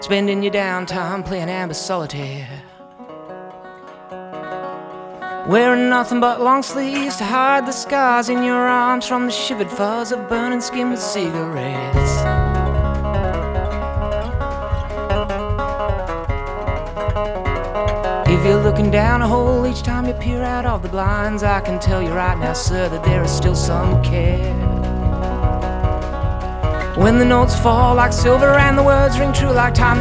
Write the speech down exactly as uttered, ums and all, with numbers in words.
spending your downtime playing amber solitaire, wearing nothing but long sleeves to hide the scars in your arms from the shivered fuzz of burning skin with cigarettes. If you're looking down a hole each time you peer out of the blinds, I can tell you right now, sir, that there is still some care. When the notes fall like silver and the words ring true like time,